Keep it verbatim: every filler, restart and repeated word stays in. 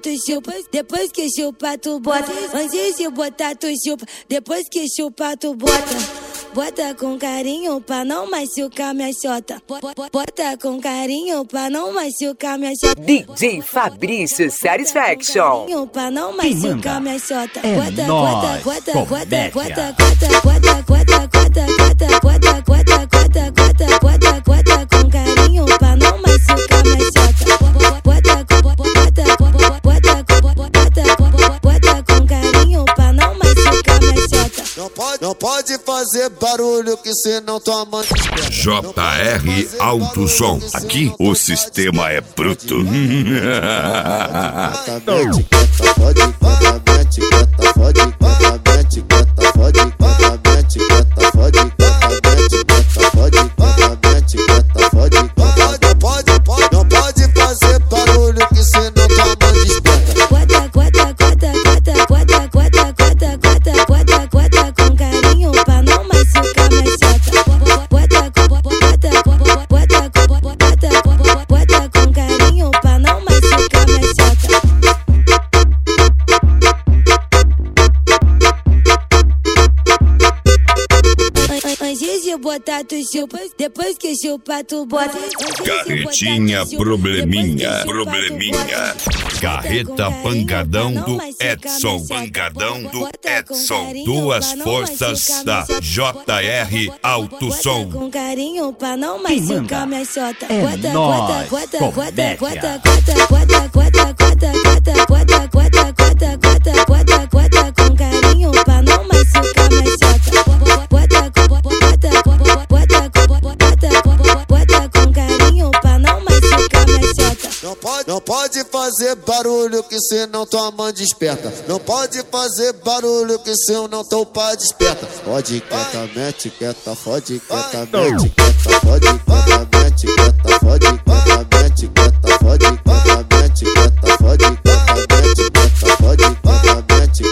tu chupa, depois que chupa tu bota. Antes de botar tu chupa, depois que chupa tu bota. Bota com carinho pra não machucar minha xota. Bota com carinho pra não machucar minha xota. D J Fabrício Satisfaction. Carinho pra não machucar minha xota. É Bota, nóis, bota, bota, comédia. bota, bota, bota, bota, bota, bota, bota, bota, bota, bota, bota, bota com carinho pra não machucar minha xota. Bota, bota, bota, bota, bota com carinho pra não machucar minha xota. Não pode, não pode fazer barulho que senão tua mãe. J R Alto Som. Aqui o sistema é bruto. Pode, pode, pode, pode, pode, pode, não pode fazer barulho que senão tua mãe desperta. Bota, bota, bota, bota, bota, bota, bota, bota, bota, bota com carinho pra não machucar minha xota. Bota, bota, bota, bota, bota, bota com carinho pra não machucar minha xota. Antes de botar tu chupa, depois que chupa tu bota. Carretinha probleminha, probleminha. Carreta pancadão do Edson, pancadão do Edson. Duas forças da J R Alto Som. Com carinho pra não machucar minha xota. É Bota, nóis, bota, bota, bota, comédia. bota, bota, bota, bota, bota, bota, bota, bota, bota, bota, bota com carinho pra não machucar minha xota. Bota, bota, bota, bota, bota com carinho pra não machucar minha xota. Não pode, não pode fazer barulho que senão tua mãe desperta. Não pode fazer barulho que senão teu pai desperta. Fode quieta, mete quieta, fode quieta, mete quieta, fode quieta, mete quieta, fode quieta, mete quieta, fode quieta, mete quieta, fode quieta, mete quieta, fode quieta, mete